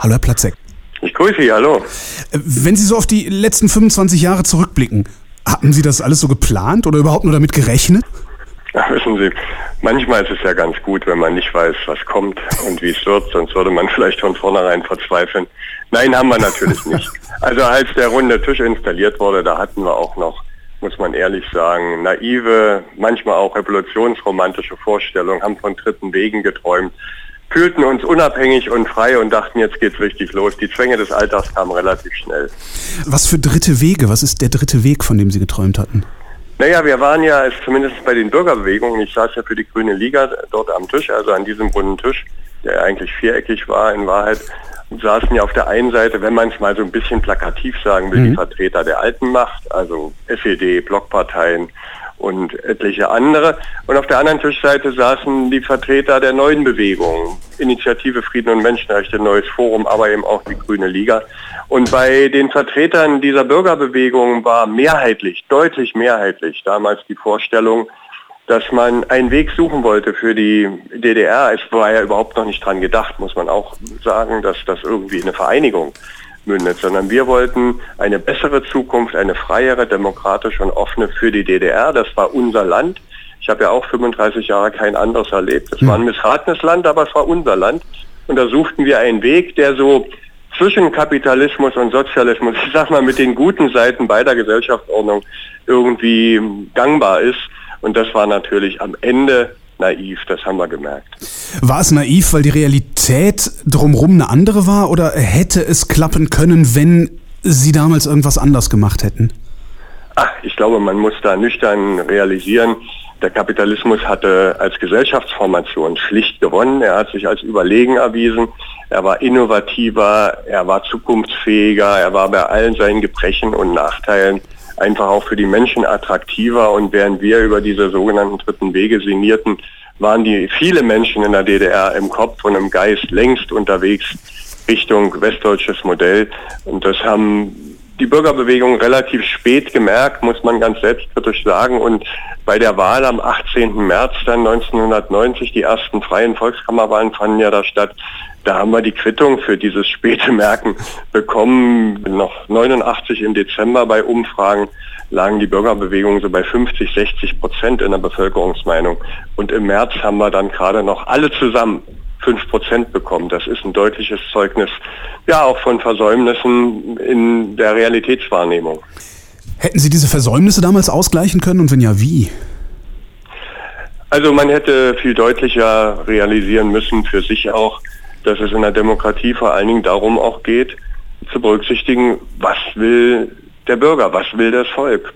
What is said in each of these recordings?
Hallo Herr Platzek. Ich grüße Sie, hallo. Wenn Sie so auf die letzten 25 Jahre zurückblicken, haben Sie das alles so geplant oder überhaupt nur damit gerechnet? Ja, wissen Sie, manchmal ist es ja ganz gut, wenn man nicht weiß, was kommt und wie es wird, sonst würde man vielleicht von vornherein verzweifeln. Nein, haben wir natürlich nicht. Also als der runde Tisch installiert wurde, da hatten wir auch noch, muss man ehrlich sagen, naive, manchmal auch revolutionsromantische Vorstellungen, haben von dritten Wegen geträumt, fühlten uns unabhängig und frei und dachten, jetzt geht's richtig los. Die Zwänge des Alltags kamen relativ schnell. Was für dritte Wege? Was ist der dritte Weg, von dem Sie geträumt hatten? Naja, wir waren ja zumindest bei den Bürgerbewegungen, ich saß ja für die Grüne Liga dort am Tisch, also an diesem runden Tisch, der eigentlich viereckig war in Wahrheit, saßen ja auf der einen Seite, wenn man es mal so ein bisschen plakativ sagen will, die Vertreter der alten Macht, also SED, Blockparteien und etliche andere. Und auf der anderen Tischseite saßen die Vertreter der neuen Bewegung, Initiative Frieden und Menschenrechte, Neues Forum, aber eben auch die Grüne Liga. Und bei den Vertretern dieser Bürgerbewegung war mehrheitlich, deutlich mehrheitlich damals die Vorstellung, dass man einen Weg suchen wollte für die DDR. Es war ja überhaupt noch nicht dran gedacht, muss man auch sagen, dass das irgendwie eine Vereinigung mündet, sondern wir wollten eine bessere Zukunft, eine freiere, demokratische und offene für die DDR. Das war unser Land. Ich habe ja auch 35 Jahre kein anderes erlebt. Es war ein missratenes Land, aber es war unser Land. Und da suchten wir einen Weg, der so zwischen Kapitalismus und Sozialismus, ich sag mal, mit den guten Seiten beider Gesellschaftsordnung irgendwie gangbar ist. Und das war natürlich am Ende naiv, das haben wir gemerkt. War es naiv, weil die Realität drumherum eine andere war, oder hätte es klappen können, wenn Sie damals irgendwas anders gemacht hätten? Ich glaube, man muss da nüchtern realisieren, der Kapitalismus hatte als Gesellschaftsformation schlicht gewonnen. Er hat sich als überlegen erwiesen. Er war innovativer, er war zukunftsfähiger, er war bei allen seinen Gebrechen und Nachteilen einfach auch für die Menschen attraktiver. Und während wir über diese sogenannten dritten Wege sinnierten, waren viele Menschen in der DDR im Kopf und im Geist längst unterwegs Richtung westdeutsches Modell. Und das haben die Bürgerbewegung relativ spät gemerkt, muss man ganz selbstkritisch sagen. Und bei der Wahl am 18. März dann 1990, die ersten freien Volkskammerwahlen fanden ja da statt, da haben wir die Quittung für dieses späte Merken bekommen. Noch 89 im Dezember bei Umfragen lagen die Bürgerbewegungen so bei 50-60% in der Bevölkerungsmeinung. Und im März haben wir dann gerade noch alle zusammen 5% bekommen. Das ist ein deutliches Zeugnis, ja, auch von Versäumnissen in der Realitätswahrnehmung. Hätten Sie diese Versäumnisse damals ausgleichen können und wenn ja, wie? Also man hätte viel deutlicher realisieren müssen für sich auch, dass es in der Demokratie vor allen Dingen darum auch geht, zu berücksichtigen, was will der Bürger, was will das Volk,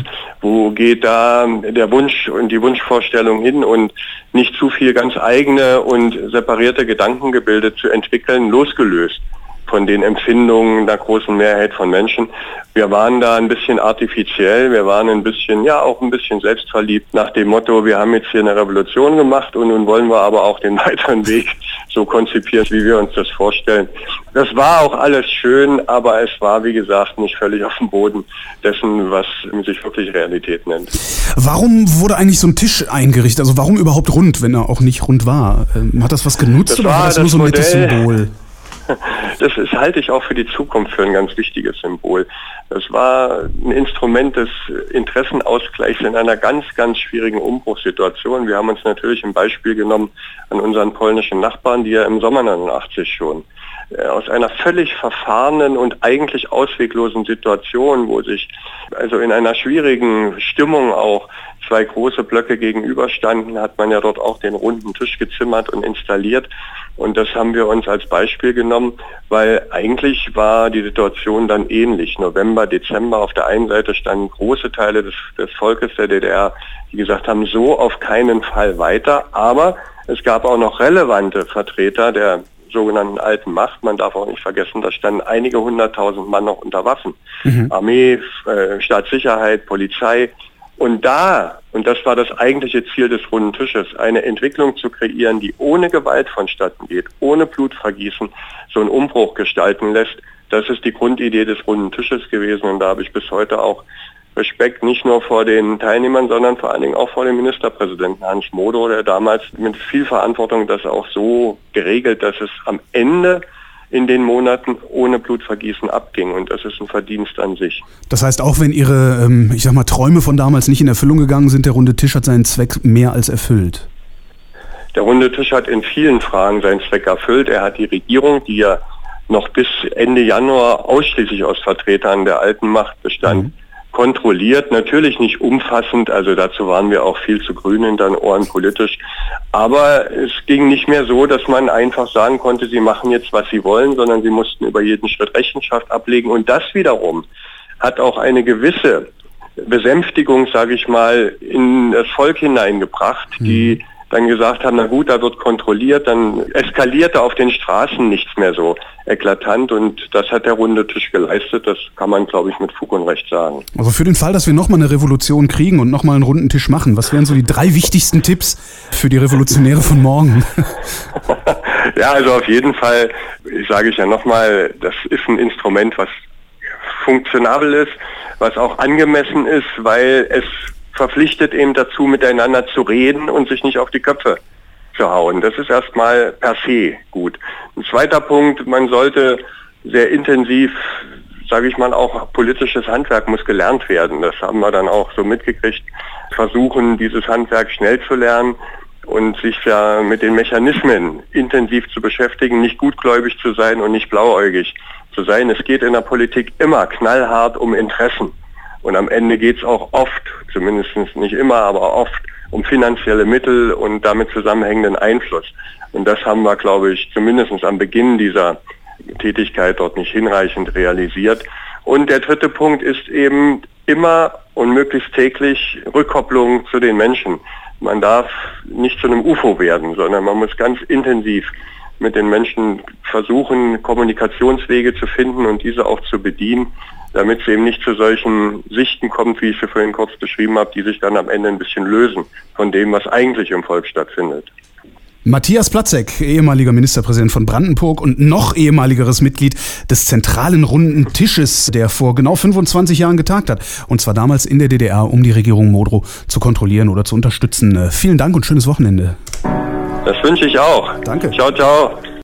wo geht da der Wunsch und die Wunschvorstellung hin und nicht zu viel ganz eigene und separierte Gedankengebilde zu entwickeln, losgelöst von den Empfindungen der großen Mehrheit von Menschen. Wir waren da ein bisschen artifiziell, wir waren ein bisschen, ja auch ein bisschen selbstverliebt nach dem Motto, wir haben jetzt hier eine Revolution gemacht und nun wollen wir aber auch den weiteren Weg so konzipieren, wie wir uns das vorstellen. Das war auch alles schön, aber es war, wie gesagt, nicht völlig auf dem Boden dessen, was sich wirklich Realität nennt. Warum wurde eigentlich so ein Tisch eingerichtet? Also warum überhaupt rund, wenn er auch nicht rund war? Hat das was genutzt oder war das nur so ein nettes Symbol? Das halte ich auch für die Zukunft für ein ganz wichtiges Symbol. Das war ein Instrument des Interessenausgleichs in einer ganz, ganz schwierigen Umbruchssituation. Wir haben uns natürlich ein Beispiel genommen an unseren polnischen Nachbarn, die ja im Sommer 89 schon aus einer völlig verfahrenen und eigentlich ausweglosen Situation, wo sich also in einer schwierigen Stimmung auch zwei große Blöcke gegenüberstanden, hat man ja dort auch den runden Tisch gezimmert und installiert. Und das haben wir uns als Beispiel genommen, weil eigentlich war die Situation dann ähnlich. November, Dezember, auf der einen Seite standen große Teile des Volkes der DDR, die gesagt haben, so auf keinen Fall weiter. Aber es gab auch noch relevante Vertreter der sogenannten alten Macht. Man darf auch nicht vergessen, da standen einige 100.000 Mann noch unter Waffen. Armee, Staatssicherheit, Polizei. Und das war das eigentliche Ziel des runden Tisches, eine Entwicklung zu kreieren, die ohne Gewalt vonstatten geht, ohne Blutvergießen, so einen Umbruch gestalten lässt. Das ist die Grundidee des runden Tisches gewesen und da habe ich bis heute auch Respekt nicht nur vor den Teilnehmern, sondern vor allen Dingen auch vor dem Ministerpräsidenten Hans Modow, der damals mit viel Verantwortung das auch so geregelt, dass es am Ende in den Monaten ohne Blutvergießen abging. Und das ist ein Verdienst an sich. Das heißt, auch wenn Ihre, Träume von damals nicht in Erfüllung gegangen sind, der Runde Tisch hat seinen Zweck mehr als erfüllt. Der Runde Tisch hat in vielen Fragen seinen Zweck erfüllt. Er hat die Regierung, die ja noch bis Ende Januar ausschließlich aus Vertretern der alten Macht bestand, kontrolliert. Natürlich nicht umfassend, also dazu waren wir auch viel zu grün in den Ohren politisch. Aber es ging nicht mehr so, dass man einfach sagen konnte, sie machen jetzt, was sie wollen, sondern sie mussten über jeden Schritt Rechenschaft ablegen. Und das wiederum hat auch eine gewisse Besänftigung, sage ich mal, in das Volk hineingebracht, die dann gesagt haben, na gut, da wird kontrolliert, dann eskalierte auf den Straßen nichts mehr so eklatant und das hat der Runde Tisch geleistet, das kann man, glaube ich, mit Fug und Recht sagen. Also für den Fall, dass wir nochmal eine Revolution kriegen und nochmal einen runden Tisch machen, was wären so die 3 wichtigsten Tipps für die Revolutionäre von morgen? Ja, also auf jeden Fall, sage ich ja nochmal, das ist ein Instrument, was funktionabel ist, was auch angemessen ist, weil es verpflichtet eben dazu, miteinander zu reden und sich nicht auf die Köpfe zu hauen. Das ist erstmal per se gut. Ein zweiter Punkt, man sollte sehr intensiv, sage ich mal, auch politisches Handwerk muss gelernt werden. Das haben wir dann auch so mitgekriegt. Versuchen, dieses Handwerk schnell zu lernen und sich ja mit den Mechanismen intensiv zu beschäftigen, nicht gutgläubig zu sein und nicht blauäugig zu sein. Es geht in der Politik immer knallhart um Interessen. Und am Ende geht es auch oft, zumindest nicht immer, aber oft um finanzielle Mittel und damit zusammenhängenden Einfluss. Und das haben wir, glaube ich, zumindest am Beginn dieser Tätigkeit dort nicht hinreichend realisiert. Und der dritte Punkt ist eben immer und möglichst täglich Rückkopplung zu den Menschen. Man darf nicht zu einem UFO werden, sondern man muss ganz intensiv mit den Menschen versuchen, Kommunikationswege zu finden und diese auch zu bedienen, damit es eben nicht zu solchen Sichten kommt, wie ich sie vorhin kurz beschrieben habe, die sich dann am Ende ein bisschen lösen von dem, was eigentlich im Volk stattfindet. Matthias Platzek, ehemaliger Ministerpräsident von Brandenburg und noch ehemaligeres Mitglied des zentralen Runden Tisches, der vor genau 25 Jahren getagt hat. Und zwar damals in der DDR, um die Regierung Modrow zu kontrollieren oder zu unterstützen. Vielen Dank und schönes Wochenende. Das wünsche ich auch. Danke. Ciao, ciao.